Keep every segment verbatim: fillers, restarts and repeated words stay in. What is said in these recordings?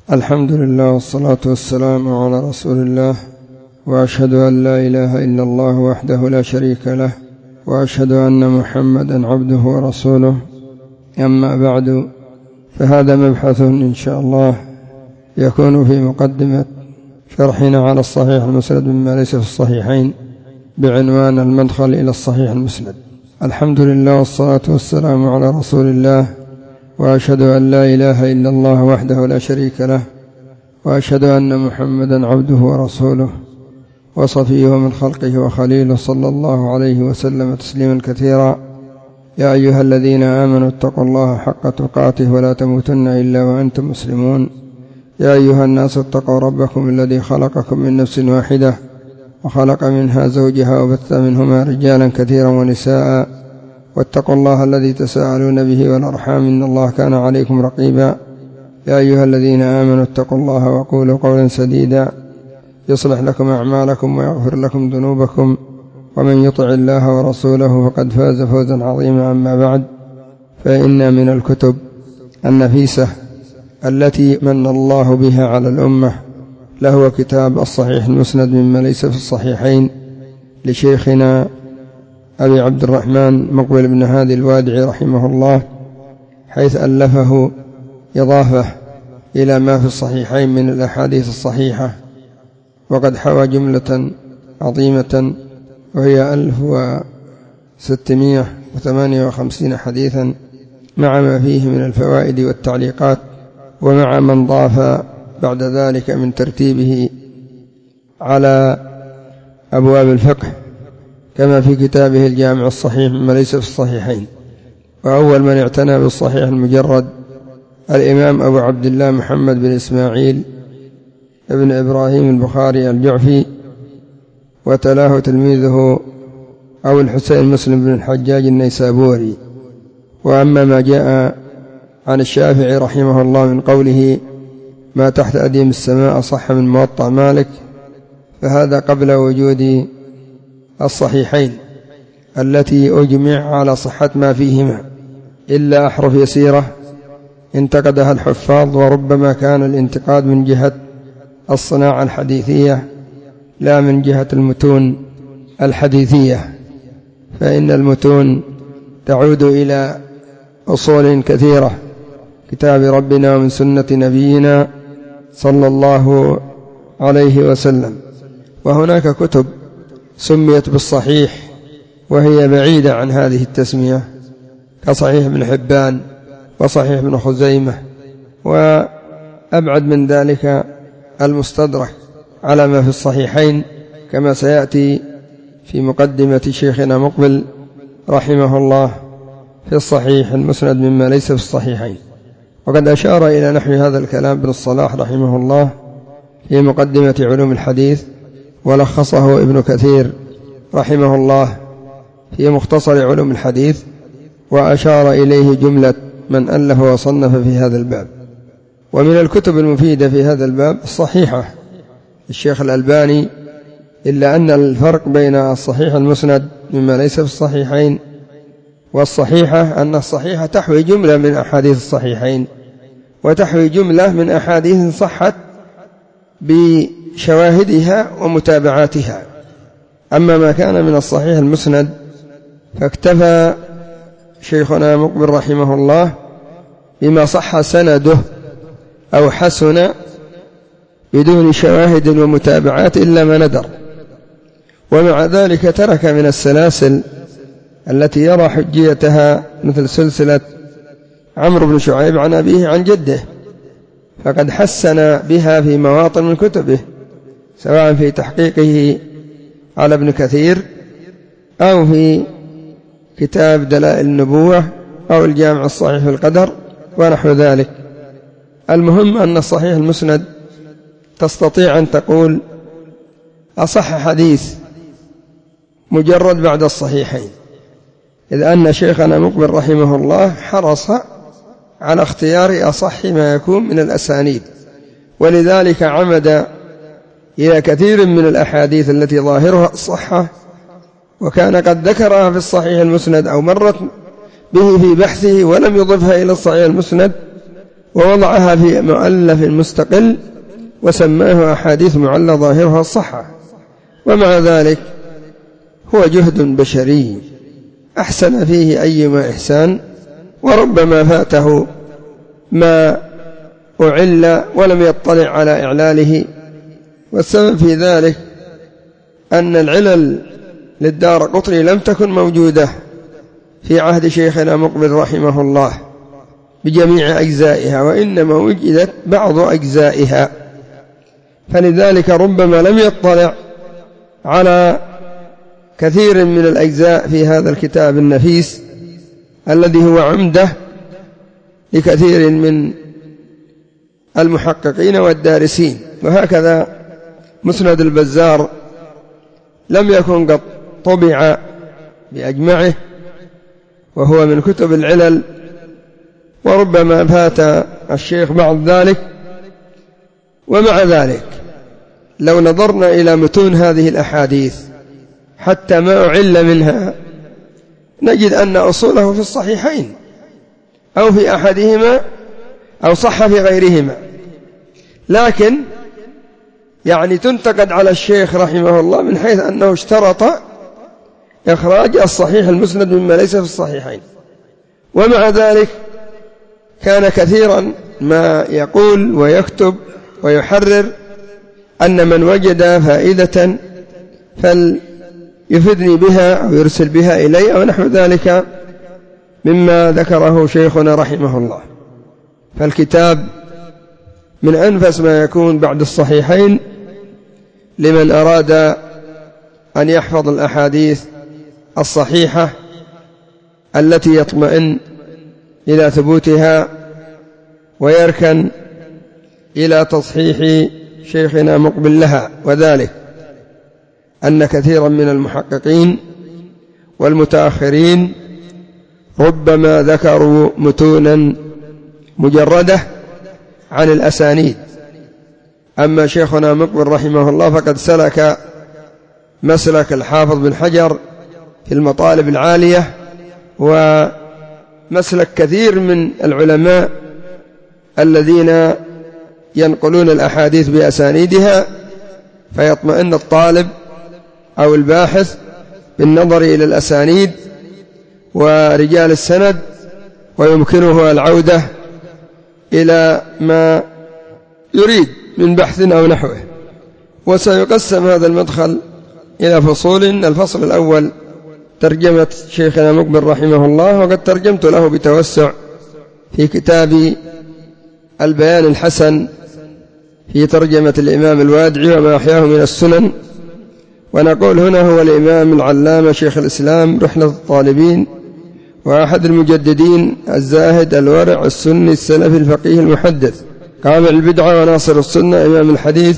الحمد لله والصلاة والسلام على رسول الله، وأشهد أن لا إله إلا الله وحده لا شريك له، وأشهد أن محمدا عبده ورسوله. أما بعد، فهذا مبحث إن شاء الله يكون في مقدمة شرحنا على الصحيح المسند مما ليس في الصحيحين بعنوان المدخل إلى الصحيح المسند. الحمد لله والصلاة والسلام على رسول الله، وأشهد أن لا إله إلا الله وحده لا شريك له، وأشهد أن محمدا عبده ورسوله وصفيه من خلقه وخليله، صلى الله عليه وسلم تسليما كثيرا. يا أيها الذين آمنوا اتقوا الله حق تقاته ولا تموتن إلا وأنتم مسلمون. يا أيها الناس اتقوا ربكم الذي خلقكم من نفس واحدة وخلق منها زوجها وبث منهما رجالا كثيرا ونساء، واتقوا الله الذي تساءلون به والأرحام إن الله كان عليكم رقيبا. يا أيها الذين آمنوا اتقوا الله وقولوا قولا سديدا يصلح لكم أعمالكم ويغفر لكم ذنوبكم، ومن يطع الله ورسوله فقد فاز فوزا عظيما. أما بعد، فإن من الكتب النفيسة التي من الله بها على الأمة لهو كتاب الصحيح المسند مما ليس في الصحيحين لشيخنا أبي عبد الرحمن مقبل بن هادي الوادعي رحمه الله، حيث ألفه إضافة إلى ما في الصحيحين من الأحاديث الصحيحة، وقد حوى جملة عظيمة وهي ألف وستمائة وثمانية وخمسين حديثا، مع ما فيه من الفوائد والتعليقات، ومع من ضاف بعد ذلك من ترتيبه على أبواب الفقه، كما في كتابه الجامع الصحيح مما ليس في الصحيحين. وأول من اعتنى بالصحيح المجرد الإمام أبو عبد الله محمد بن إسماعيل ابن إبراهيم البخاري الجعفي، وتلاه تلميذه أبو الحسين مسلم بن الحجاج النيسابوري. وأما ما جاء عن الشافعي رحمه الله من قوله ما تحت أديم السماء صح من موطأ مالك، فهذا قبل وجود الصحيحين التي أجمع على صحة ما فيهما، إلا أحرف يسيرة انتقدها الحفاظ، وربما كان الانتقاد من جهة الصناعة الحديثية لا من جهة المتون الحديثية، فإن المتون تعود إلى أصول كثيرة، كتاب ربنا ومن سنة نبينا صلى الله عليه وسلم. وهناك كتب سميت بالصحيح وهي بعيدة عن هذه التسمية، كصحيح ابن حبان وصحيح ابن خزيمة، وأبعد من ذلك المستدرك على ما في الصحيحين، كما سيأتي في مقدمة شيخنا مقبل رحمه الله في الصحيح المسند مما ليس في الصحيحين. وقد أشار إلى نحو هذا الكلام ابن الصلاح رحمه الله في مقدمة علوم الحديث، ولخصه ابن كثير رحمه الله في مختصر علوم الحديث، وأشار إليه جملة من ألف وصنف في هذا الباب. ومن الكتب المفيدة في هذا الباب الصحيحة الشيخ الألباني، إلا أن الفرق بين الصحيح المسند مما ليس في الصحيحين والصحيحة أن الصحيحة تحوي جملة من أحاديث الصحيحين، وتحوي جملة من أحاديث صحت بشواهدها ومتابعاتها. أما ما كان من الصحيح المسند فاكتفى شيخنا مقبل رحمه الله بما صح سنده أو حسن بدون شواهد ومتابعات إلا ما ندر، ومع ذلك ترك من السلاسل التي يرى حجيتها مثل سلسلة عمرو بن شعيب عن أبيه عن جده، فقد حسن بها في مواطن من كتبه، سواء في تحقيقه على ابن كثير أو في كتاب دلائل النبوة أو الجامع الصحيح في القدر ونحو ذلك. المهم أن الصحيح المسند تستطيع أن تقول أصح حديث مجرد بعد الصحيحين، إذ أن شيخنا مقبل رحمه الله حرص على اختيار أصح ما يكون من الأسانيد، ولذلك عمد إلى كثير من الأحاديث التي ظاهرها الصحة، وكان قد ذكرها في الصحيح المسند أو مرت به في بحثه ولم يضفها إلى الصحيح المسند، ووضعها في مؤلف مستقل وسماه أحاديث معلة ظاهرها الصحة. ومع ذلك هو جهد بشري أحسن فيه أيما إحسان، وربما فاته ما أعل ولم يطلع على إعلاله. والسبب في ذلك أن العلل للدارقطني لم تكن موجودة في عهد شيخنا مقبل رحمه الله بجميع أجزائها، وإنما وجدت بعض أجزائها، فلذلك ربما لم يطلع على كثير من الأجزاء في هذا الكتاب النفيس الذي هو عمدة لكثير من المحققين والدارسين. وهكذا مسند البزار لم يكن قد طبع بأجمعه، وهو من كتب العلل، وربما فات الشيخ بعض ذلك. ومع ذلك لو نظرنا إلى متون هذه الأحاديث حتى ما أعل منها نجد أن أصوله في الصحيحين أو في أحدهما أو صح في غيرهما، لكن يعني تنتقد على الشيخ رحمه الله من حيث أنه اشترط إخراج الصحيح المسند مما ليس في الصحيحين. ومع ذلك كان كثيرا ما يقول ويكتب ويحرر أن من وجد فائدة فليفدني بها أو يرسل بها إلي أو نحو ذلك مما ذكره شيخنا رحمه الله. فالكتاب من أنفس ما يكون بعد الصحيحين لمن أراد أن يحفظ الأحاديث الصحيحة التي يطمئن إلى ثبوتها ويركن إلى تصحيح شيخنا مقبل لها. وذلك أن كثيرا من المحققين والمتأخرين ربما ذكروا متونا مجردة عن الأسانيد، أما شيخنا مقبل رحمه الله فقد سلك مسلك الحافظ بن حجر في المطالب العالية، ومسلك كثير من العلماء الذين ينقلون الأحاديث بأسانيدها، فيطمئن الطالب أو الباحث بالنظر إلى الأسانيد ورجال السند، ويمكنه العودة إلى ما يريد من بحث أو نحوه. وسيقسم هذا المدخل إلى فصول. الفصل الأول ترجمة شيخنا مقبل رحمه الله، وقد ترجمت له بتوسع في كتاب البيان الحسن في ترجمة الإمام الوادعي وما أحياه من السنن. ونقول هنا هو الإمام العلامة شيخ الإسلام رحلة الطالبين، وأحد المجددين الزاهد الورع السني السلفي الفقيه المحدث، قامع البدعة وناصر السنة، إمام الحديث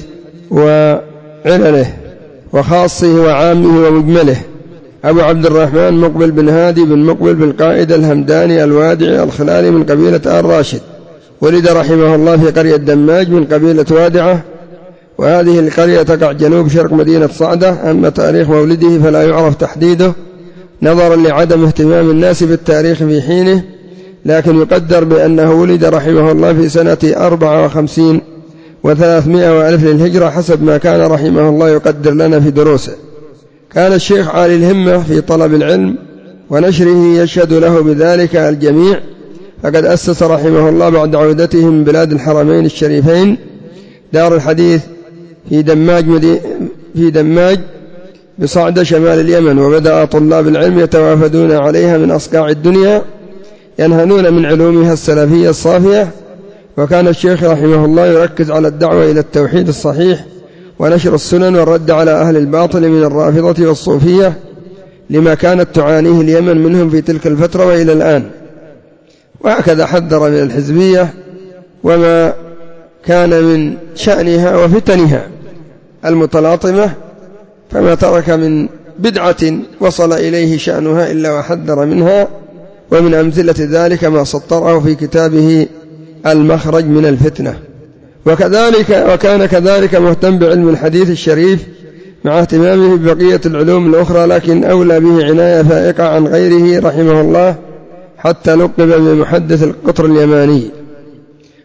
وعلله وخاصه وعامه ومجمله، أبو عبد الرحمن مقبل بن هادي بن مقبل بن قائد الهمداني الوادعي الخلالي من قبيلة آل راشد. ولد رحمه الله في قرية دماج من قبيلة وادعة، وهذه القرية تقع جنوب شرق مدينة صعدة. أما تاريخ مولده فلا يعرف تحديده نظرا لعدم اهتمام الناس بالتاريخ في حينه، لكن يقدر بأنه ولد رحمه الله في سنة أربعة وخمسين وثلاثمائة وألف للهجرة حسب ما كان رحمه الله يقدر لنا في دروسه. كان الشيخ عالي الهمة في طلب العلم ونشره، يشهد له بذلك الجميع، فقد أسس رحمه الله بعد عودته من بلاد الحرمين الشريفين دار الحديث في دماج, في دماج بصعد شمال اليمن، وبدأ طلاب العلم يتوافدون عليها من أصقاع الدنيا ينهلون من علومها السلفية الصافية. وكان الشيخ رحمه الله يركز على الدعوة إلى التوحيد الصحيح ونشر السنن والرد على أهل الباطل من الرافضة والصوفية لما كانت تعانيه اليمن منهم في تلك الفترة وإلى الآن. وهكذا حذر من الحزبية وما كان من شأنها وفتنها المتلاطمة، فما ترك من بدعة وصل إليه شأنها إلا وحذر منها. ومن أمثلة ذلك ما سطره في كتابه المخرج من الفتنة. وكذلك وكان كذلك مهتم بعلم الحديث الشريف مع اهتمامه ببقية العلوم الأخرى، لكن أولى به عناية فائقة عن غيره رحمه الله، حتى لقب بمحدث القطر اليماني.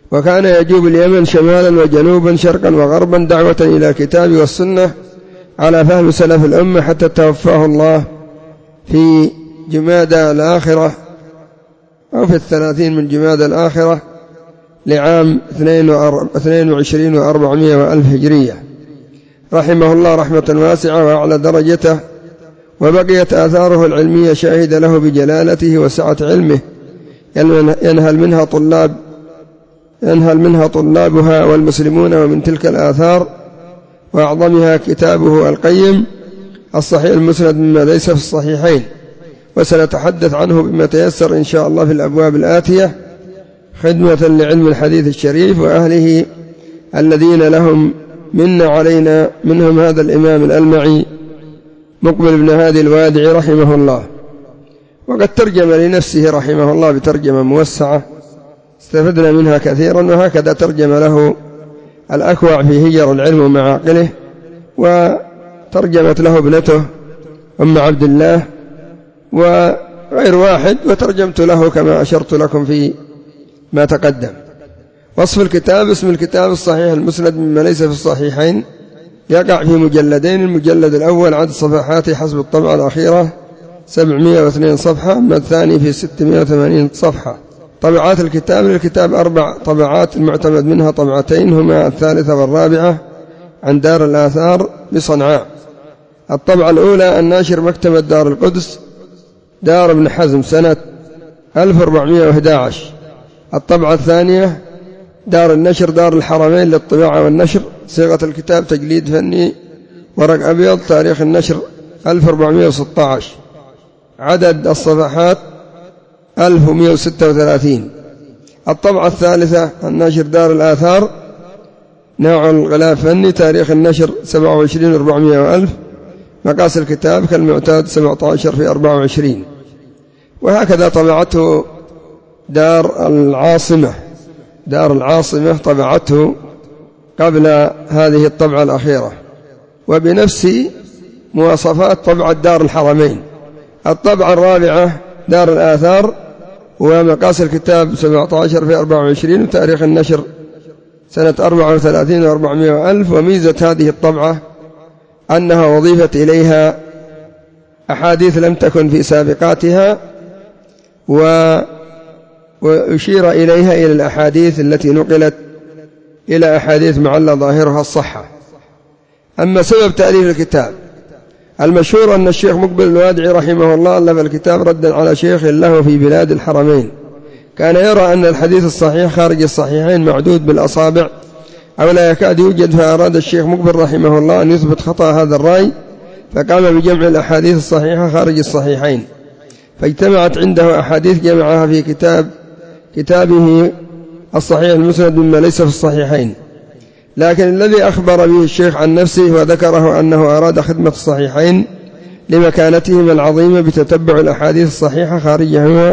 وكان يجوب اليمن شمالا وجنوبا شرقا وغربا دعوة إلى الكتاب والسنة على فهم سلف الأمة حتى توفاه الله في جمادى الآخرة أو في الثلاثين من جمادى الآخرة لعام اثنين وعشرين وأربعمائة وألف هجرية، رحمه الله رحمة واسعة وأعلى درجته، وبقيت آثاره العلمية شاهدة له بجلالته وسعة علمه، ينهل منها طلاب ينهل منها طلابها والمسلمون. ومن تلك الآثار وأعظمها كتابه القيم الصحيح المسند مما ليس في الصحيحين، وسنتحدث عنه بما تيسر إن شاء الله في الأبواب الآتية، خدمة لعلم الحديث الشريف وأهله الذين لهم منا علينا، منهم هذا الإمام الألمعي مقبل بن هادي الوادعي رحمه الله. وقد ترجم لنفسه رحمه الله بترجمة موسعة استفدنا منها كثيرا، وهكذا ترجم له الأكوع في هجر العلم ومعاقله، وترجمت له ابنته أم عبد الله وغير واحد، وترجمت له كما أشرت لكم في ما تقدم. وصف الكتاب: اسم الكتاب الصحيح المسند مما ليس في الصحيحين، يقع في مجلدين، المجلد الأول عدد صفحاته حسب الطبعة الأخيرة سبعمائة واثنين صفحة، أما الثاني في ستمائة وثمانين صفحة. طبعات الكتاب: للكتاب أربع طبعات، المعتمد منها طبعتين هما الثالثة والرابعة عن دار الآثار بصنعاء. الطبعة الأولى الناشر مكتبة دار القدس دار ابن حزم سنة ألف وأربعمائة وأحد عشر. الطبعة الثانية دار النشر دار الحرمين للطباعة والنشر، صيغة الكتاب تجليد فني، ورق أبيض، تاريخ النشر ألف وأربعمائة وستة عشر، عدد الصفحات ألف ومائة وستة وثلاثين. الطبعة الثالثة الناشر دار الآثار، نوع الغلاف فني، تاريخ النشر سبعة وعشرين أربعمائة وألف، مقاس الكتاب كالمعتاد سبعة عشر في أربعة وعشرين. وهكذا طبعته دار العاصمة دار العاصمة طبعته قبل هذه الطبعة الأخيرة، وبنفس مواصفات طبعة دار الحرمين. الطبعة الرابعة دار الآثار، ومقاس الكتاب سبعة عشر في أربعة وعشرين، وتاريخ النشر سنة أربعة وثلاثين وأربعمائة وألف. وميزة هذه الطبعة أنها وضيفت إليها أحاديث لم تكن في سابقاتها، و ويشير إليها إلى الأحاديث التي نقلت إلى أحاديث معلّى ظاهرها الصحة. أما سبب تأليف الكتاب: المشهور أن الشيخ مقبل الوادعي رحمه الله ألف الكتاب ردا على شيخ له في بلاد الحرمين، كان يرى أن الحديث الصحيح خارج الصحيحين معدود بالأصابع أو لا يكاد يوجد، فأراد الشيخ مقبل رحمه الله أن يثبت خطأ هذا الرأي، فقام بجمع الأحاديث الصحيحة خارج الصحيحين، فاجتمعت عنده أحاديث جمعها في كتاب كتابه الصحيح المسند مما ليس في الصحيحين. لكن الذي أخبر به الشيخ عن نفسه وذكره أنه أراد خدمة الصحيحين لمكانتهما العظيمة بتتبع الأحاديث الصحيحة خارجهما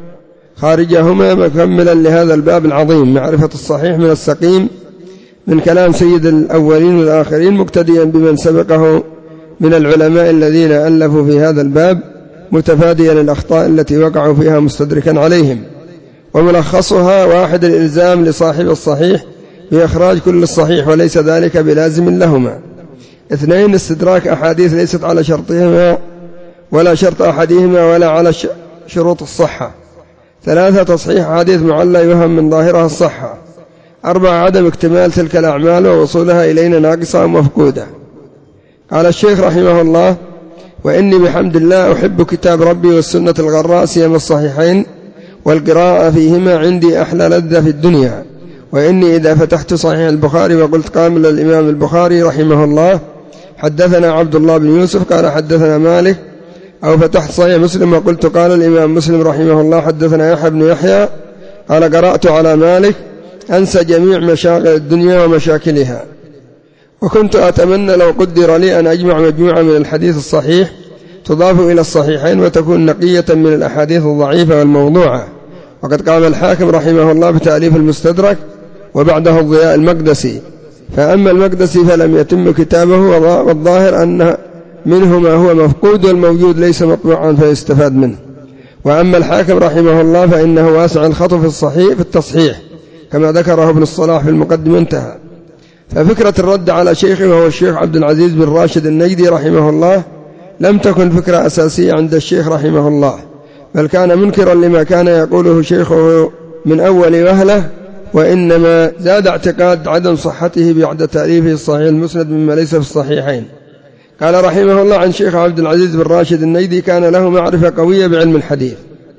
خارجهما مكملا لهذا الباب العظيم، معرفة الصحيح من السقيم، من كلام سيد الأولين والآخرين، مقتديا بمن سبقه من العلماء الذين ألفوا في هذا الباب، متفاديا الأخطاء التي وقعوا فيها مستدركا عليهم. وملخصها: واحد، الإلزام لصاحب الصحيح بإخراج كل الصحيح وليس ذلك بلازم لهما. اثنين، استدراك أحاديث ليست على شرطهما ولا شرط أحدهما ولا على شروط الصحة. ثلاثة، تصحيح أحاديث معلّى يوهم من ظاهرها الصحة. أربعة، عدم اكتمال تلك الأعمال ووصولها إلينا ناقصة ومفقودة. قال الشيخ رحمه الله: وإني بحمد الله أحب كتاب ربي والسنة الغراء سيما الصحيحين، والقراءة فيهما عندي أحلى لذة في الدنيا. وإني إذا فتحت صحيح البخاري وقلت قام الإمام البخاري رحمه الله حدثنا عبد الله بن يوسف قال حدثنا مالك، أو فتحت صحيح مسلم وقلت قال الإمام مسلم رحمه الله حدثنا يحيى بن يحيى قال قرأت على مالك، أنسى جميع مشاغل الدنيا ومشاكلها. وكنت أتمنى لو قدر لي أن أجمع مجموعة من الحديث الصحيح تضاف إلى الصحيحين وتكون نقية من الأحاديث الضعيفة والموضوعة. وقد قام الحاكم رحمه الله بتأليف المستدرك، وبعده الضياء المقدسي. فأما المقدسي فلم يتم كتابه، والظاهر أن منه ما هو مفقود والموجود ليس مطبوعا فيستفاد منه. وأما الحاكم رحمه الله فإنه واسع الخط في الصحيح في التصحيح، كما ذكره ابن الصلاح في المقدمة انتهى. ففكرة الرد على شيخه وهو الشيخ عبد العزيز بن راشد النجدي رحمه الله لم تكن فكرة أساسية عند الشيخ رحمه الله، بل كان منكرا لما كان يقوله شيخه من أول وهلة، وإنما زاد اعتقاد عدم صحته بعد تأليفه الصحيح المسند مما ليس في الصحيحين. قال رحمه الله عن شيخ عبد العزيز بن راشد النجدي: كان له معرفة قوية بعلم الحديث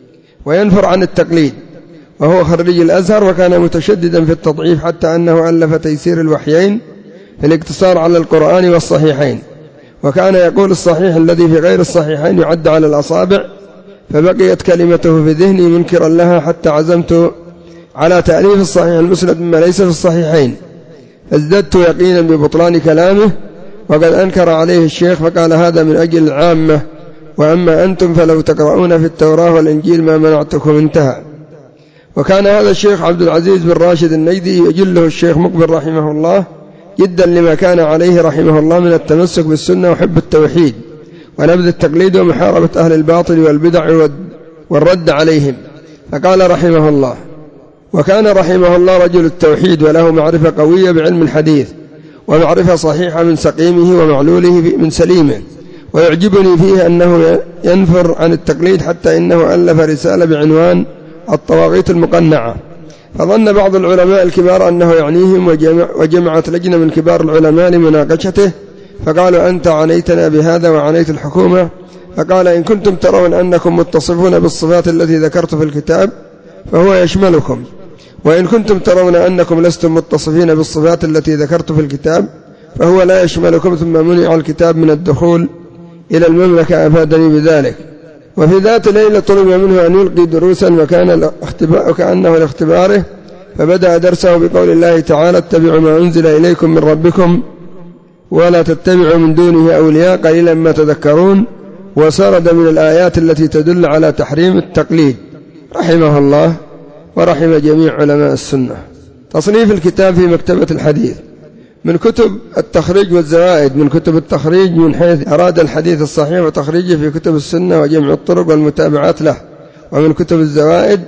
وينفر عن التقليد، وهو خريج الأزهر، وكان متشددا في التضعيف حتى أنه ألف تيسير الوحيين في الاقتصار على القرآن والصحيحين، وكان يقول الصحيح الذي في غير الصحيحين يعد على الأصابع، فبقيت كلمته في ذهني منكرا لها حتى عزمت على تأليف الصحيح المسند مما ليس في الصحيحين، فازددت يقينا ببطلان كلامه، وقد أنكر عليه الشيخ فقال: هذا من أجل العامة، وأما أنتم فلو تقرؤون في التوراة والإنجيل ما منعتكم. انتهى. وكان هذا الشيخ عبد العزيز بن راشد النجدي يجله الشيخ مقبل رحمه الله جدا لما كان عليه رحمه الله من التمسك بالسنة وحب التوحيد ونبذ التقليد ومحاربة أهل الباطل والبدع والرد عليهم. فقال رحمه الله: وكان رحمه الله رجل التوحيد، وله معرفة قوية بعلم الحديث ومعرفة صحيحة من سقيمه ومعلوله من سليمه، ويعجبني فيه أنه ينفر عن التقليد حتى إنه ألف رسالة بعنوان الطواغيت المقنعة، فظن بعض العلماء الكبار أنه يعنيهم، وجمع وجمعت لجنة من كبار العلماء لمناقشته، فقالوا: أنت عنيتنا بهذا وعنيت الحكومة. فقال: إن كنتم ترون أنكم متصفون بالصفات التي ذكرت في الكتاب فهو يشملكم، وإن كنتم ترون أنكم لستم متصفين بالصفات التي ذكرت في الكتاب فهو لا يشملكم. ثم منع الكتاب من الدخول إلى المملكة، أفادني بذلك. وفي ذات ليلة طلب منه أن يلقي دروسا، وكان وكأنه لاختباره، فبدأ درسه بقول الله تعالى: اتبعوا ما أنزل إليكم من ربكم ولا تتبعوا من دونه أولياء قليلا ما تذكرون، وسرد من الآيات التي تدل على تحريم التقليد رحمه الله ورحم جميع علماء السنة. تصنيف الكتاب في مكتبة الحديث: من كتب التخريج والزوائد، من كتب التخريج من حيث أراد الحديث الصحيح وتخريجه في كتب السنة وجمع الطرق والمتابعات له، ومن كتب الزوائد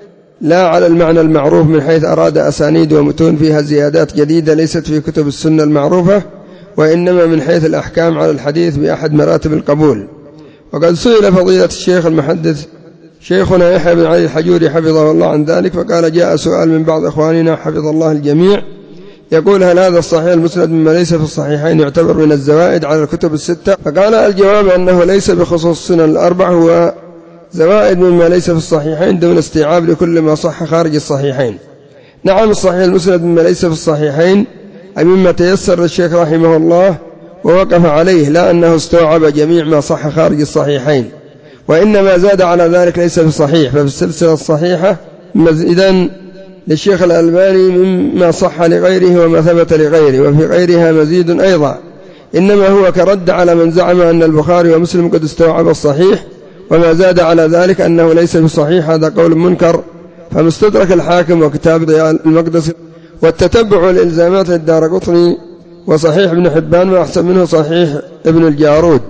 لا على المعنى المعروف من حيث أراد أسانيد ومتون فيها زيادات جديدة ليست في كتب السنة المعروفة، وإنما من حيث الأحكام على الحديث بأحد مراتب القبول. وقد سئل فضيلة الشيخ المحدث شيخنا يحيى بن علي الحجوري حفظه الله عن ذلك، فقال: جاء سؤال من بعض إخواننا حفظ الله الجميع يقول: هل هذا الصحيح المسند مما ليس في الصحيحين يعتبر من الزوائد على الكتب الستة؟ فقال: الجواب أنه ليس بخصوص السنن الأربع، هو زوائد مما ليس في الصحيحين دون استيعاب لكل ما صح خارج الصحيحين. نعم، الصحيح المسند مما ليس في الصحيحين أي مما تيسر للشيخ رحمه الله ووقف عليه، لا أنه استوعب جميع ما صح خارج الصحيحين، وإنما زاد على ذلك ليس في صحيح. ففي السلسلة الصحيحة مزيدا للشيخ الألباني مما صح لغيره وما ثبت لغيره، وفي غيرها مزيد أيضا، إنما هو كرد على من زعم أن البخاري ومسلم قد استوعب الصحيح، وما زاد على ذلك أنه ليس بصحيح، هذا قول منكر. فمستدرك الحاكم وكتاب ضياء المقدسي والتتبع الإلزامات للدارقطني وصحيح ابن حبان وأحسن منه صحيح ابن الجارود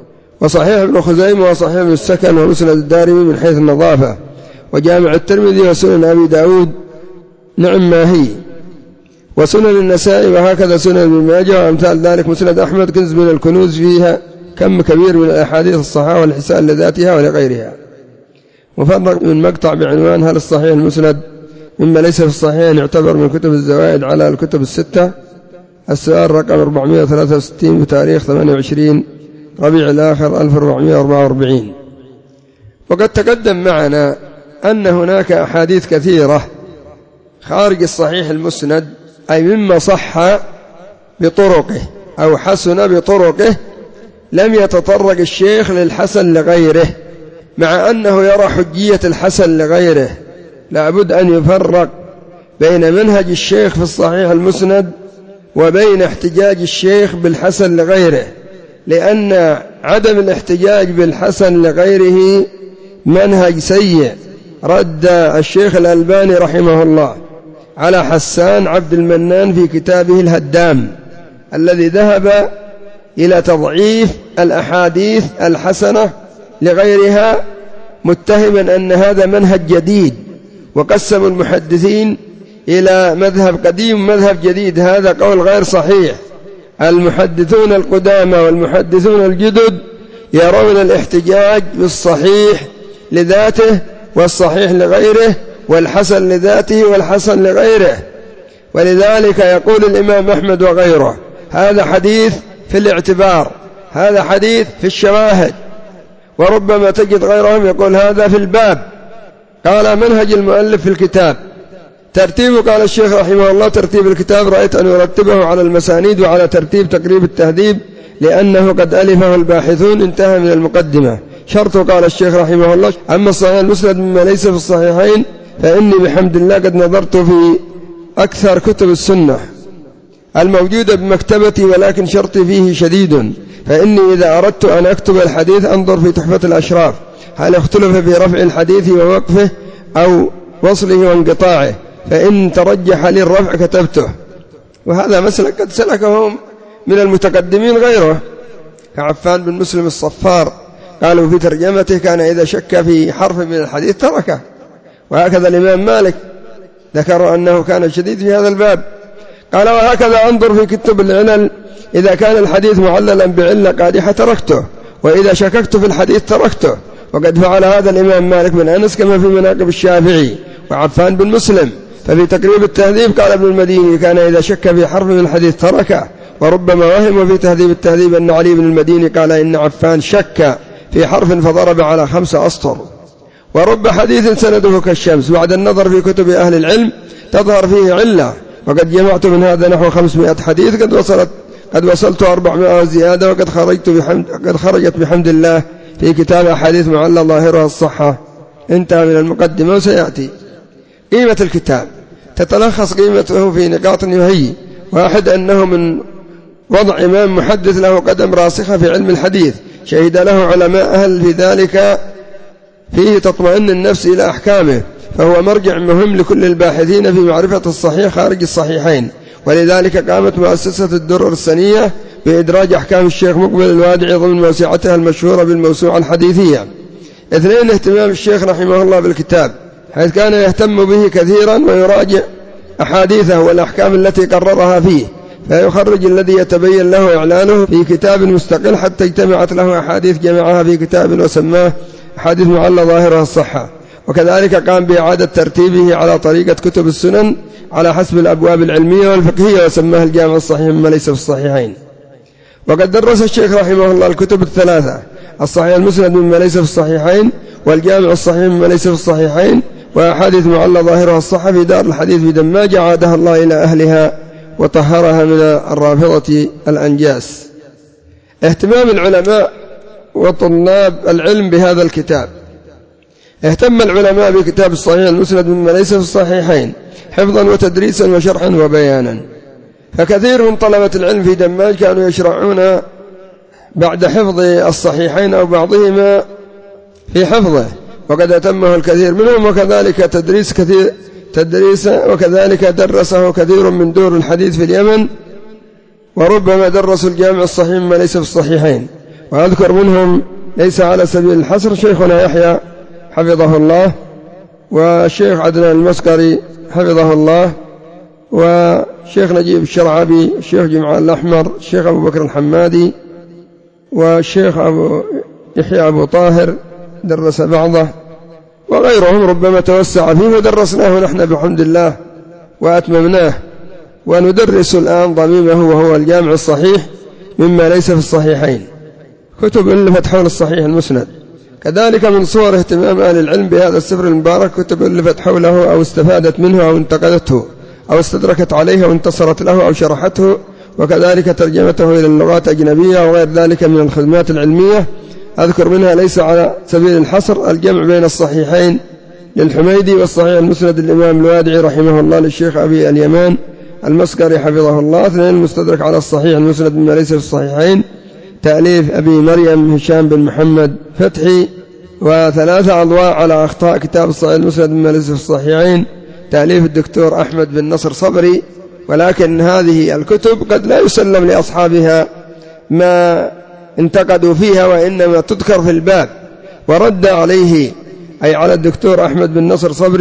وصحيح ابن خزيمة وصحيح ابن السكن ومسند الدارمي من حيث النظافة وجامع الترمذي وسنن أبي داود نعم ما هي وسنن النسائي، وهكذا سنن ابن ماجه وأمثال ذلك. مسند أحمد كنز من الكنوز فيها كم كبير من الأحاديث الصحاح والحسان لذاتها ولغيرها. مفرق من مقطع بعنوان: هل الصحيح المسند مما ليس في الصحيحين يعتبر من كتب الزوائد على الكتب الستة؟ السؤال رقم أربعمائة وثلاثة وستين بتاريخ ثمانية وعشرين ربيع الآخر ألف وأربعمائة وأربعة وأربعين. وقد تقدم معنا أن هناك أحاديث كثيرة خارج الصحيح المسند أي مما صح بطرقه أو حسن بطرقه لم يتطرق الشيخ للحسن لغيره، مع أنه يرى حجية الحسن لغيره. لابد أن يفرق بين منهج الشيخ في الصحيح المسند وبين احتجاج الشيخ بالحسن لغيره، لأن عدم الاحتجاج بالحسن لغيره منهج سيء. رد الشيخ الألباني رحمه الله على حسان عبد المنان في كتابه الهدام الذي ذهب إلى تضعيف الأحاديث الحسنة لغيرها، متهما أن هذا منهج جديد. وقسم المحدثين إلى مذهب قديم مذهب جديد، هذا قول غير صحيح. المحدثون القدامى والمحدثون الجدد يرون الاحتجاج بالصحيح لذاته والصحيح لغيره والحسن لذاته والحسن لغيره، ولذلك يقول الإمام أحمد وغيره هذا حديث في الاعتبار، هذا حديث في الشواهد، وربما تجد غيرهم يقول هذا في الباب. قال منهج المؤلف في الكتاب ترتيب، قال الشيخ رحمه الله ترتيب الكتاب رأيت أن يرتبه على المسانيد وعلى ترتيب تقريب التهذيب لأنه قد ألفه الباحثون، انتهى من المقدمة. شرط قال الشيخ رحمه الله أما الصحيح المسند مما ليس في الصحيحين فإني بحمد الله قد نظرت في أكثر كتب السنة الموجودة بمكتبتي، ولكن شرطي فيه شديد، فإني إذا أردت أن أكتب الحديث أنظر في تحفة الأشراف هل اختلف في رفع الحديث ووقفه أو وصله وانقطاعه، فإن ترجح لي الرفع كتبته. وهذا مسلك قد سلكه من المتقدمين غيره كعفان بن مسلم الصفار، قالوا في ترجمته كان إذا شك في حرف من الحديث تركه. وهكذا الإمام مالك ذكر أنه كان شديد في هذا الباب. قال وهكذا أنظر في كتب العلل إذا كان الحديث معللا بعلة قادحة تركته، وإذا شككت في الحديث تركته. وقد فعل هذا الإمام مالك بن أنس كما في مناقب الشافعي وعفان بن مسلم. ففي تقريب التهذيب قال ابن المديني كان إذا شك في حرف من الحديث تركه، وربما وهم. وفي تهذيب التهذيب أن علي بن المديني قال إن عفان شك في حرف فضرب على خمسة أسطر. ورب حديث سنده كالشمس بعد النظر في كتب أهل العلم تظهر فيه علة، وقد جمعت من هذا نحو خمسمائة حديث قد وصلت قد وصلت أربعمائة وزيادة، وقد خرجت بحمد قد خرجت بحمد الله في كتاب أحاديث معلّى ظاهرها الصحة. انتهى من المقدمة. وسيأتي قيمة الكتاب تتلخص قيمته في نقاط وهي: واحد أنه من وضع إمام محدث له قدم راسخة في علم الحديث شهد له علماء أهل في ذلك فيه تطمئن النفس إلى أحكامه، فهو مرجع مهم لكل الباحثين في معرفة الصحيح خارج الصحيحين. ولذلك قامت مؤسسة الدرر السنية بإدراج أحكام الشيخ مقبل الوادعي ضمن موسوعتها المشهورة بالموسوعة الحديثية. اثنين اهتمام الشيخ رحمه الله بالكتاب، حيث كان يهتم به كثيرا ويراجع أحاديثه والأحكام التي قررها فيه، فيخرج الذي يتبين له إعلانه في كتاب مستقل حتى اجتمعت له أحاديث جمعها في كتاب وسماه أحاديث معلّى ظاهرها الصحة. وكذلك قام بإعادة ترتيبه على طريقة كتب السنن على حسب الأبواب العلمية والفقهية وسماه الجامع الصحيح مما ليس في الصحيحين. وقد درس الشيخ رحمه الله الكتب الثلاثة: الصحيح المسند مما ليس في الصحيحين، والجامع الصحيح مما ليس في الصحيحين، وأحاديث معلّى ظاهرها الصحة في دار الحديث في دماج، عادها الله إلى أهلها وطهرها من الرافضة الأنجاس. اهتمام العلماء وطلاب العلم بهذا الكتاب: اهتم العلماء بكتاب الصحيح المسند مما ليس في الصحيحين حفظا وتدريسا وشرحا وبيانا، فكثير من طلبة العلم في دماج كانوا يشرعون بعد حفظ الصحيحين أو بعضهما في حفظه، وقد أتمه الكثير منهم. وكذلك تدريس كثير تدريس وكذلك درسه كثير من دور الحديث في اليمن، وربما درسوا الجامع الصحيح مما ليس في الصحيحين. وأذكر منهم ليس على سبيل الحصر شيخنا يحيى حفظه الله، والشيخ عدنان المسقري حفظه الله، وشيخ نجيب الشرعبي، الشيخ جمعان الأحمر، الشيخ أبو بكر الحمادي، والشيخ أبو يحيى أبو طاهر درس بعضه، وغيرهم ربما توسع فيه ودرسناه نحن بحمد الله وأتممناه. وندرس الآن ضميمه وهو الجامع الصحيح مما ليس في الصحيحين، كتب ألفت حول الصحيح المسند. كذلك من صور اهتمام أهل العلم بهذا السفر المبارك كتب ألفت حوله أو استفادت منه أو انتقدته أو استدركت عليه أو انتصرت له أو شرحته، وكذلك ترجمته إلى اللغات الأجنبية وغير ذلك من الخدمات العلمية. أذكر منها ليس على سبيل الحصر الجمع بين الصحيحين للحميدي والصحيح المسند للإمام الوادعي رحمه الله للشيخ أبي اليمان المسقري حفظه الله. اثنين المستدرك على الصحيح المسند مما ليس في الصحيحين تأليف أبي مريم هشام بن محمد فتحي. وثلاثة أضواء على أخطاء كتاب الصحيح المسند مما ليس في الصحيحين تأليف الدكتور أحمد بن نصر صبري. ولكن هذه الكتب قد لا يسلم لأصحابها ما انتقدوا فيها، وإنما تذكر في الباب. ورد عليه أي على الدكتور أحمد بن نصر صبري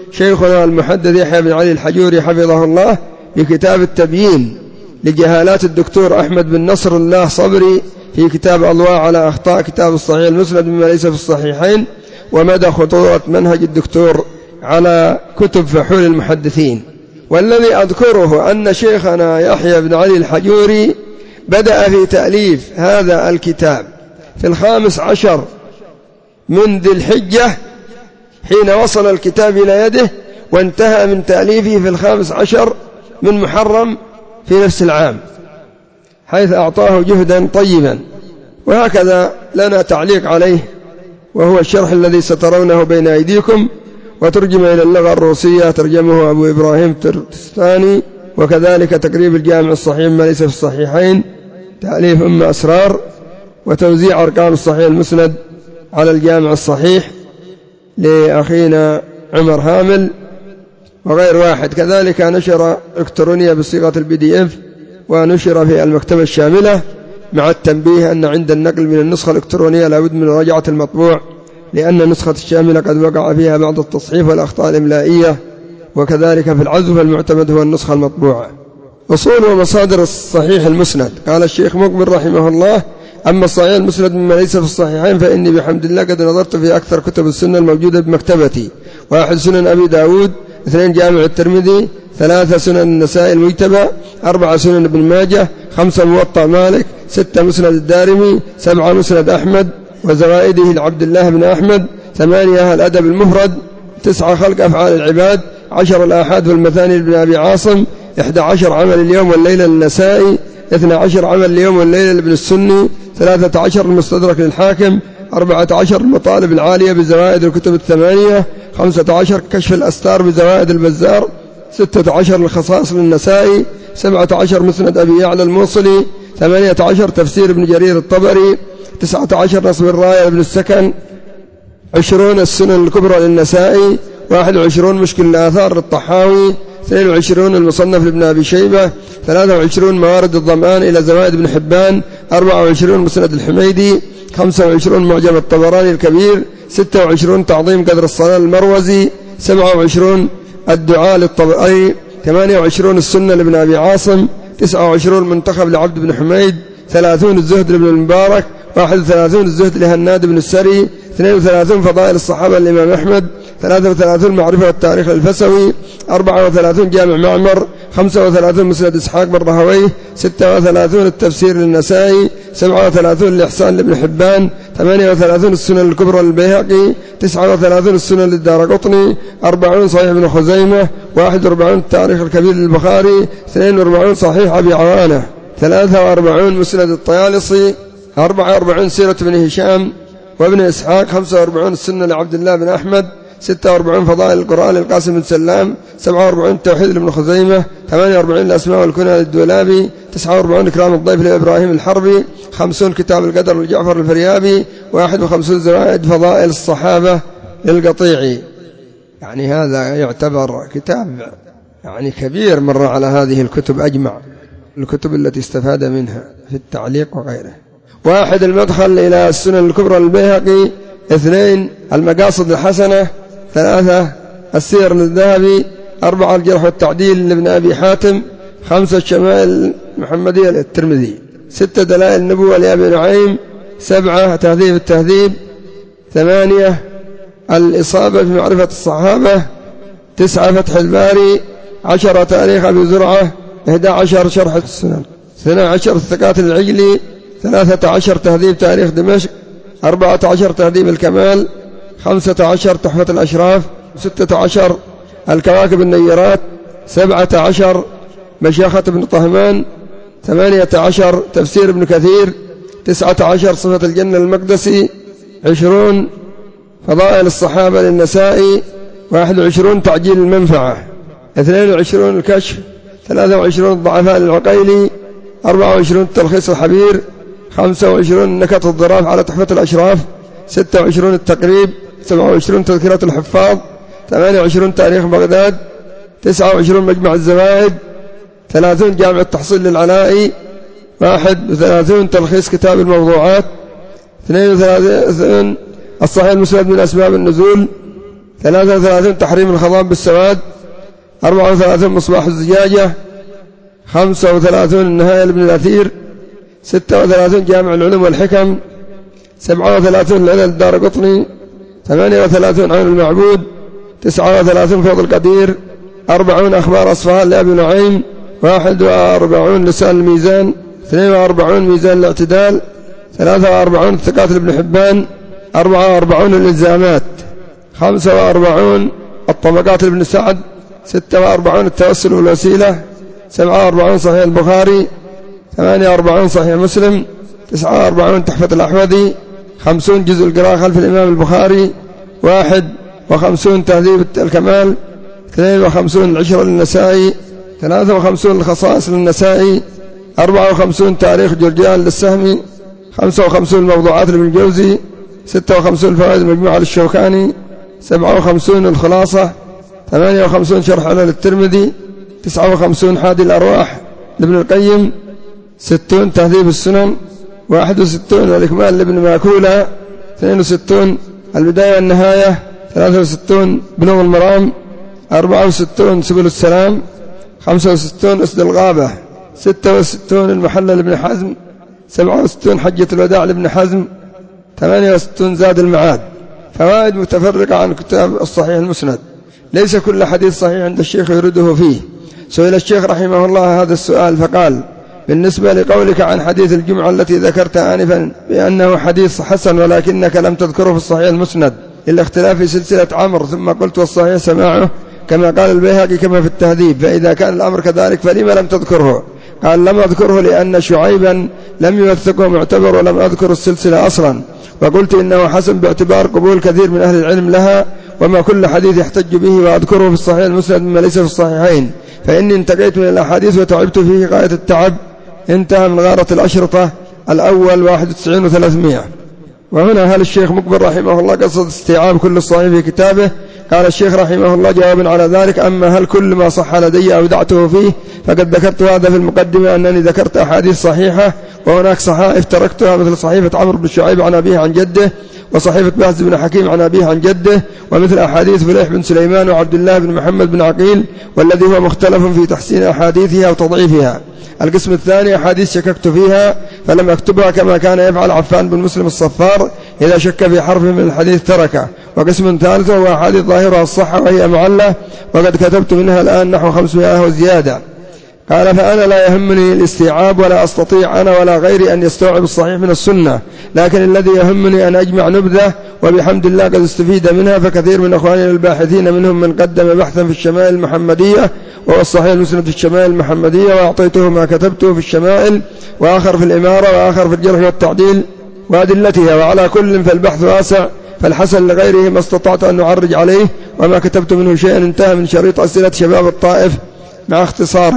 شيخنا المحدث يحيى بن علي الحجوري حفظه الله بكتاب التبيين لجهالات الدكتور أحمد بن نصر الله صبري في كتاب أضواء على أخطاء كتاب الصحيح المسند مما ليس في الصحيحين، ومدى خطورة منهج الدكتور على كتب فحول المحدثين. والذي أذكره أن شيخنا يحيى بن علي الحجوري بدأ في تأليف هذا الكتاب في الخامس عشر من ذي الحجة حين وصل الكتاب إلى يده، وانتهى من تأليفه في الخامس عشر من محرم في نفس العام، حيث أعطاه جهدا طيبا. وهكذا لنا تعليق عليه، وهو الشرح الذي سترونه بين أيديكم، وترجم إلى اللغة الروسية، ترجمه أبو إبراهيم ترتستاني. وكذلك تقريب الجامع الصحيح ما ليس في الصحيحين، تأليف أم أسرار، وتوزيع أرقام الصحيح المسند على الجامع الصحيح لأخينا عمر هامل وغير واحد. كذلك نشر إلكترونية بصيغة البي دي إف، ونشر في المكتبة الشاملة، مع التنبيه أن عند النقل من النسخة الإلكترونية لابد من مراجعة المطبوع، لأن النسخة الشاملة قد وقع فيها بعض التصحيف والأخطاء الإملائية. وكذلك في العزف المعتمد هو النسخة المطبوعة. أصول ومصادر الصحيح المسند. قال الشيخ مقبل رحمه الله: أما الصحيح المسند مما ليس في الصحيحين فإني بحمد الله قد نظرت في أكثر كتب السنة الموجودة بمكتبتي: واحد سنن أبي داود، اثنين جامع الترمذي، ثلاثة سنن النسائي المجتبى، أربعة سنن ابن ماجه، خمسة موطأ مالك، ستة مسند الدارمي، سبعة مسند أحمد وزوائده لعبد الله بن أحمد، ثمانية الأدب المفرد، تسعة خلق أفعال العباد، عشر الآحاد والمثاني لابن أبي عاصم، إحدى عشر عمل اليوم والليلة للنسائي، اثنى عشر عمل اليوم والليلة لابن السني، ثلاثة عشر المستدرك للحاكم، أربعة عشر المطالب العالية بزوائد الكتب الثمانية، خمسة عشر كشف الأستار بزوائد البزار، ستة عشر الخصائص للنسائي، سبعة عشر مسند أبي يعلى الموصلي، ثمانية عشر تفسير ابن جرير الطبري، تسعة عشر نصب الراية لابن السكن، عشرون السنن الكبرى للنسائي، واحد وعشرون مشكل الآثار للطحاوي، اثنين وعشرون المصنف لابن أبي شيبة، ثلاثة وعشرون موارد الظمآن إلى زوائد ابن حبان، أربعة وعشرون مسند الحميدي، خمسة وعشرون معجم الطبراني الكبير، ستة وعشرون تعظيم قدر الصلاة المروزي، سبعة وعشرون الدعاء للطبراني، ثمانية وعشرون السنة لابن أبي عاصم، تسعة وعشرون منتخب لعبد بن حميد، ثلاثون الزهد لابن المبارك، واحد وثلاثون الزهد لهناد بن السري، اثنين وثلاثون فضائل الصحابة للإمام أحمد، ثلاثة وثلاثون معرفة والتاريخ للفسوي، أربعة وثلاثون جامع معمر، خمسة وثلاثون مسند إسحاق بن راهويه، ستة وثلاثون التفسير للنسائي، سبعة وثلاثون الإحسان لابن حبان، ثمانية وثلاثون السنن الكبرى للبيهقي، تسعة وثلاثون السنن للدارقطني، أربعون صحيح ابن خزيمة، واحد وأربعون التاريخ الكبير للبخاري، اثنين وأربعون صحيح أبي عوانة، ثلاثة وأربعون مسند الطيالسي، أربعة وأربعون سيرة ابن هشام وابن إسحاق، خمسة وأربعون السنة لعبد الله بن أحمد، ستة وأربعون فضائل القرآن للقاسم بن سلام، سبعة وأربعون التوحيد لابن خزيمة، ثمانية وأربعون الأسماء والكنى للدولابي، تسعة وأربعون إكرام الضيف لإبراهيم الحربي، خمسون كتاب القدر لجعفر الفريابي، واحد وخمسون زوائد فضائل الصحابة للقطيعي. يعني هذا يعتبر كتاب يعني كبير، مر على هذه الكتب أجمع الكتب التي استفاد منها في التعليق وغيره. واحد المدخل إلى السنن الكبرى للبيهقي، اثنين المقاصد الحسنة، ثلاثة السير للذهبي، أربعة الجرح والتعديل لابن أبي حاتم، خمسة الشمائل المحمدية للترمذي، ستة دلائل النبوة لأبي نعيم، سبعة تهذيب التهذيب، ثمانية الإصابة في معرفة الصحابة، تسعة فتح الباري، عشرة تاريخ أبي زرعة، إحدى عشر شرح السنن، اثنى عشر الثقات العجلي، ثلاثة عشر تهذيب تاريخ دمشق، أربعة عشر تهذيب الكمال، خمسة عشر تحفة الأشراف، ستة عشر الكواكب النيرات، سبعة عشر مشيخة ابن طهمان، ثمانية عشر تفسير ابن كثير، تسعة عشر صفة الجنة المقدسي، عشرون فضائل الصحابة للنسائي، واحد وعشرون تعجيل المنفعة، اثنين وعشرون الكشف، ثلاثة وعشرون الضعفاء للعقيلي، أربعة وعشرون التلخيص الحبير، خمسة وعشرون نكت الضراف على تحفة الأشراف، ستة وعشرون التقريب، سبعة وعشرون تذكرة الحفاظ، ثمانية وعشرون تاريخ بغداد، تسعة وعشرون مجمع الزوائد، ثلاثون جامع التحصيل للعلائي، واحد وثلاثون تلخيص كتاب الموضوعات، اثنين وثلاثون الصحيح المسند من أسباب النزول، ثلاثة وثلاثون تحريم الخضاب بالسواد، أربعة وثلاثون مصباح الزجاجة، خمسة وثلاثون النهاية لابن الأثير، ستة وثلاثون جامع العلوم والحكم، سبعة وثلاثون العلل الدارقطني، ثمانية وثلاثون عين المعبود، تسعة وثلاثون فوض القدير، أربعون أخبار أصفهان لأبي نعيم، واحد وأربعون لسان الميزان، اثنين وأربعون ميزان الاعتدال، ثلاثة وأربعون الثقات لابن حبان، أربعة وأربعون الإلزامات، خمسة وأربعون الطبقات لابن سعد، ستة وأربعون التوسل والوسيلة، سبعة وأربعون صحيح البخاري، ثمانية وأربعون صحيح مسلم، تسعة وأربعون تحفة الأحوذي، خمسون جزء القراءة خلف الإمام البخاري، واحد وخمسون تهذيب الكمال، اثنين وخمسون العشرة للنسائي، ثلاثة وخمسون الخصائص للنسائي، أربعة وخمسون تاريخ جرجان للسهمي، خمسة وخمسون الموضوعات لابن الجوزي، ستة وخمسون الفوائد المجموعة للشوكاني، سبعة وخمسون الخلاصة، ثمانية وخمسون شرح علل الترمذي، تسعة وخمسون حادي الأرواح لابن القيم، ستون تهذيب السنن، واحد وستون الإكمال لابن ماكولة، اثنين وستون البداية والنهاية، ثلاثة وستون بلوغ المرام، أربعة وستون سبل السلام، خمسة وستون أسد الغابة، ستة وستون المحلة لابن حزم، سبعة وستون حجة الوداع لابن حزم، ثمانية وستون زاد المعاد. فوائد متفرقة عن كتاب الصحيح المسند. ليس كل حديث صحيح عند الشيخ يرده فيه. سئل الشيخ رحمه الله هذا السؤال فقال: بالنسبة لقولك عن حديث الجمعة التي ذكرت آنفا بأنه حديث حسن ولكنك لم تذكره في الصحيح المسند إلا اختلاف في سلسلة عمر، ثم قلت والصحيح سماعه كما قال البيهقي كما في التهذيب، فإذا كان الأمر كذلك فلما لم تذكره؟ قال: لم أذكره لأن شعيبا لم يوثقه معتبر ولم أذكر السلسلة أصلا، وقلت إنه حسن باعتبار قبول كثير من أهل العلم لها، وما كل حديث يحتج به وأذكره في الصحيح المسند مما ليس في الصحيحين، فإني انتقيت من الأحاديث وتعبت فيه غاية التعب. انتهى من غارة الأشرطة الأول واحد وتسعين وثلاثمائة. وهنا هل الشيخ مقبل رحمه الله قصد استيعاب كل الصحيح في كتابه؟ قال الشيخ رحمه الله جوابا على ذلك: أما هل كل ما صح لدي أودعته فيه فقد ذكرت هذا في المقدمة أنني ذكرت أحاديث صحيحة، وهناك صحائف تركتها مثل صحيفة عمرو بن شعيب عن أبيه عن جده، وصحيفة بهز بن حكيم عن أبيه عن جده، ومثل أحاديث فليح بن سليمان وعبد الله بن محمد بن عقيل، والذي هو مختلف في تحسين أحاديثها وتضعيفها. القسم الثاني أحاديث شككت فيها فلم أكتبها كما كان يفعل عفان بن مسلم الصفار، إذا شك في حرف من الحديث تركه. وقسم ثالث هو أحاديث ظاهرها الصحة وهي معلة، وقد كتبت منها الآن نحو خمسمائة وزيادة. قال: فأنا لا يهمني الاستيعاب ولا أستطيع أنا ولا غيري أن يستوعب الصحيح من السنة، لكن الذي يهمني أن أجمع نبذة، وبحمد الله قد استفيد منها، فكثير من أخواننا الباحثين منهم من قدم بحثا في الشمائل المحمدية وهو الصحيح المسند في الشمائل المحمدية، وأعطيته ما كتبته في الشمائل، وآخر في الإمارة، وآخر في الجرح والتعديل وأدلتها، وعلى كل فالبحث واسع، فالحسن لغيره ما استطعت أن أعرج عليه، وما كتبت منه شيئا انتهى من شريط أسئلة شباب الطائف مع اختصار.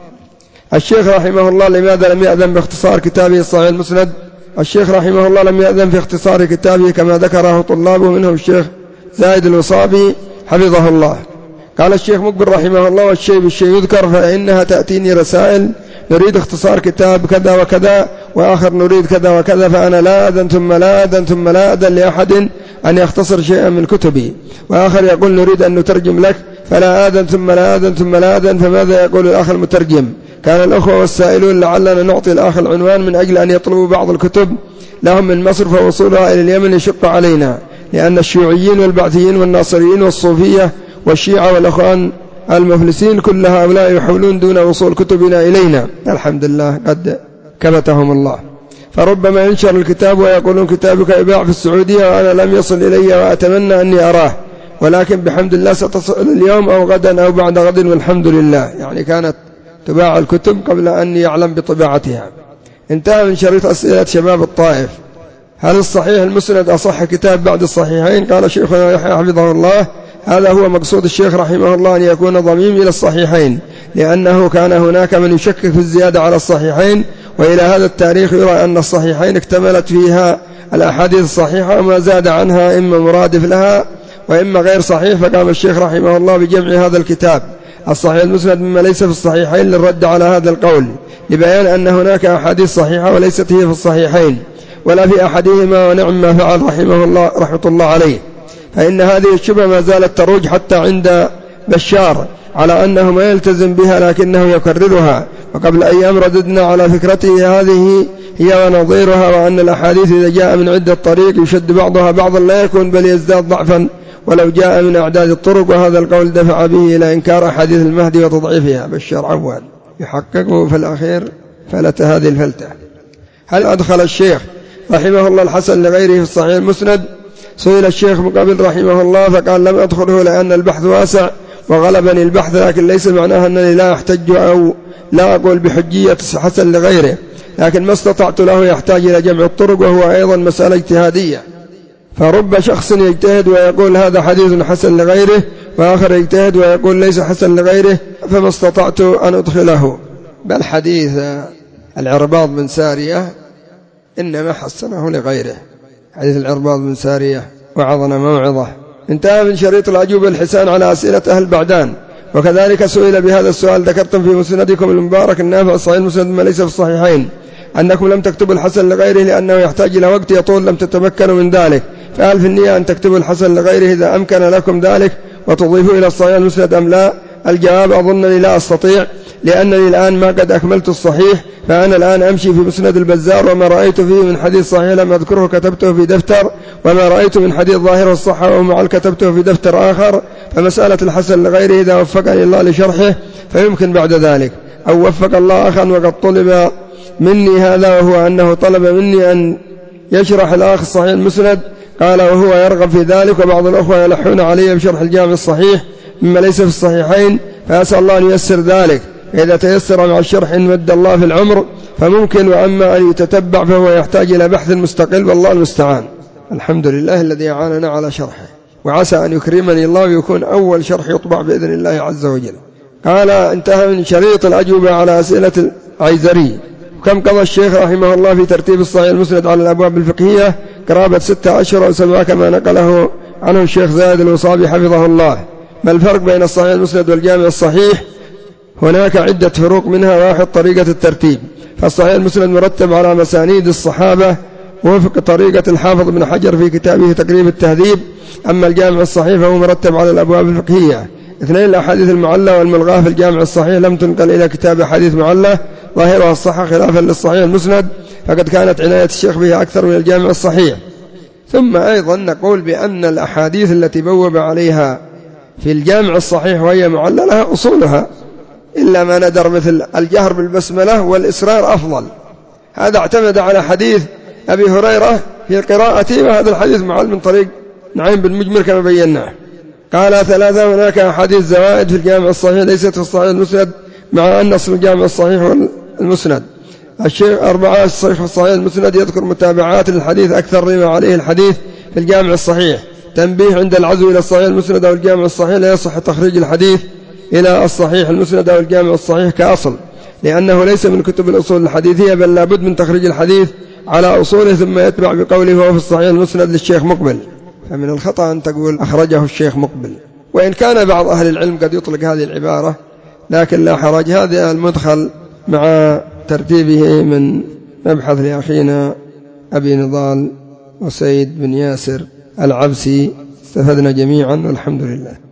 الشيخ رحمه الله لماذا لم يأذن باختصار كتابه الصحيح المسند؟ الشيخ رحمه الله لم يأذن في اختصار كتابه كما ذكره طلابه منهم الشيخ زايد الوصابي حفظه الله. قال الشيخ مقبل رحمه الله: والشيء بالشيء يذكر، فإنها تأتيني رسائل نريد اختصار كتاب كذا وكذا، وآخر نريد كذا وكذا، فأنا لا أذن ثم لا أذن ثم لا أذن لأحد أن يختصر شيئا من كتبي، وآخر يقول نريد أن نترجم لك، فلا آذن ثم لا آذن ثم لا آذن، فماذا يقول الأخ المترجم؟ كان الأخوة والسائلون لعلنا نعطي الأخ العنوان من أجل أن يطلبوا بعض الكتب لهم من مصر، فوصولها إلى اليمن يشق علينا، لأن الشيوعيين والبعثيين والناصريين والصوفية والشيعة والأخوان المفلسين كل هؤلاء يحاولون دون وصول كتبنا إلينا. الحمد لله قد كبتهم الله. فربما ينشر الكتاب ويقولون كتابك يباع في السعودية وأنا لم يصل إلي وأتمنى أني أراه، ولكن بحمد الله ستصل اليوم أو غدا أو بعد غد والحمد لله. يعني كانت تباع الكتب قبل أن يعلم بطباعتها. انتهى من شريط أسئلة شباب الطائف: هل الصحيح المسند أصح كتاب بعد الصحيحين؟ قال شيخنا يحيى حفظه الله: هذا هو مقصود الشيخ رحمه الله، أن يكون ضميم إلى الصحيحين، لأنه كان هناك من يشكك في الزيادة على الصحيحين، وإلى هذا التاريخ يرى أن الصحيحين اكتملت فيها الأحاديث الصحيحة، وما زاد عنها إما مرادف لها وإما غير صحيح، فقام الشيخ رحمه الله بجمع هذا الكتاب الصحيح المسند مما ليس في الصحيحين للرد على هذا القول، لبيان أن هناك أحاديث صحيحة وليست هي في الصحيحين ولا في أحدهما، ونعم ما فعل رحمه الله رحمة الله عليه. فإن هذه الشبهة ما زالت تروج حتى عند بشار على أنه ما يلتزم بها لكنه يكررها. وقبل أيام رددنا على فكرته هذه هي ونظيرها، وأن الأحاديث إذا جاء من عدة طريق يشد بعضها بعضا لا يكون بل يزداد ضعفا ولو جاء من أعداد الطرق، وهذا القول دفع به إلى إنكار أحاديث المهدي وتضعيفها. بشار عواد يحققه في الأخير فلت هذه الفلتة. هل أدخل الشيخ رحمه الله الحسن لغيره في الصحيح المسند؟ سئل الشيخ مقبل رحمه الله فقال لم أدخله لأن البحث واسع وغلبني البحث، لكن ليس معناها أنني لا أحتج أو لا أقول بحجية حسن لغيره، لكن ما استطعت له يحتاج إلى جمع الطرق، وهو أيضا مسألة اجتهادية. فرب شخص يجتهد ويقول هذا حديث حسن لغيره، وآخر يجتهد ويقول ليس حسن لغيره، فما استطعت أن أدخله. بل حديث العرباض بن سارية إنما حسنه لغيره، حديث العرباض بن سارية وعظنا موعظة. انتهى من شريط العجوبة الحسان على أسئلة أهل بعدان. وكذلك سئل بهذا السؤال: ذكرتم في مسندكم المبارك النافع الصحيح المسند ما ليس في الصحيحين أنكم لم تكتبوا الحسن لغيره لأنه يحتاج إلى وقت يطول، لم تتمكنوا من ذلك، فهل في النية أن تكتبوا الحسن لغيره إذا أمكن لكم ذلك وتضيفوا إلى الصحيح المسند أم لا؟ الجواب: أظنني لا أستطيع، لأنني الآن ما قد أكملت الصحيح، فأنا الآن أمشي في مسند البزار، وما رأيت فيه من حديث صحيح لم أذكره كتبته في دفتر، وما رأيت من حديث ظاهر الصحة ومعل كتبته في دفتر آخر. فمسألة الحسن لغيره إذا وفقني الله لشرحه فيمكن بعد ذلك، أو وفق الله أخا وقد طلب مني هذا، وهو أنه طلب مني أن يشرح الآخ الصحيح المسند، قال وهو يرغب في ذلك، وبعض الأخوة يلحون علي بشرح الجامع الصحيح مما ليس في الصحيحين، فأسأل الله أن ييسر ذلك، فإذا تيسر مع الشرح إن مد الله في العمر فممكن، وأما أن يتتبع فهو يحتاج إلى بحث مستقل، والله المستعان. الحمد لله الذي أعاننا على شرحه، وعسى أن يكرمني الله ويكون أول شرح يطبع بإذن الله عز وجل. قال: انتهى من شريط الأجوبة على أسئلة العيزري. كم قضى الشيخ رحمه الله في ترتيب الصحيح المسند على الأبواب الفقهية؟ قرابة ستة أشهر أو سبعة كما نقله عنه الشيخ زايد الوصابي حفظه الله. ما الفرق بين الصحيح المسند والجامع الصحيح؟ هناك عدة فروق، منها واحد طريقة الترتيب، فالصحيح المسند مرتب على مسانيد الصحابة وفق طريقة الحافظ بن حجر في كتابه تقريب التهذيب، أما الجامع الصحيح فهو مرتب على الأبواب الفقهية. اثنين: الأحاديث المعلة والملغاة في الجامع الصحيح لم تنقل إلى كتاب حديث معلة ظاهرها الصحة خلافا للصحيح المسند، فقد كانت عناية الشيخ به أكثر من الجامع الصحيح. ثم أيضا نقول بأن الأحاديث التي بوب عليها في الجامع الصحيح وهي معلة لها أصولها، إلا ما ندر مثل الجهر بالبسملة والإسرار أفضل، هذا اعتمد على حديث أبي هريرة في قراءته، وهذا الحديث معل من طريق نعيم بن مجمر كما بيناه. قال: ثلاثة: هناك أحاديث زوائد في الجامع الصحيح ليست في الصحيح المسند، مع أن أصل الجامع الصحيح والمسند. الشيخ أربعة: الصحيح الصحيح المسند يذكر متابعات للحديث أكثر مما عليه الحديث في الجامع الصحيح. تنبيه: عند العزو إلى الصحيح المسند أو الجامع الصحيح لا يصح تخريج الحديث إلى الصحيح المسند أو الجامع الصحيح كأصل، لأنه ليس من كتب الأصول الحديثية، بل لابد من تخريج الحديث على أصوله ثم يتبع بقوله هو في الصحيح المسند للشيخ مقبل. فمن الخطأ أن تقول أخرجه الشيخ مقبل، وإن كان بعض أهل العلم قد يطلق هذه العبارة، لكن لا حرج، هذا المدخل مع ترتيبه من مبحث لأخينا أبي نضال وسيد بن ياسر العبسي. استفدنا جميعا والحمد لله.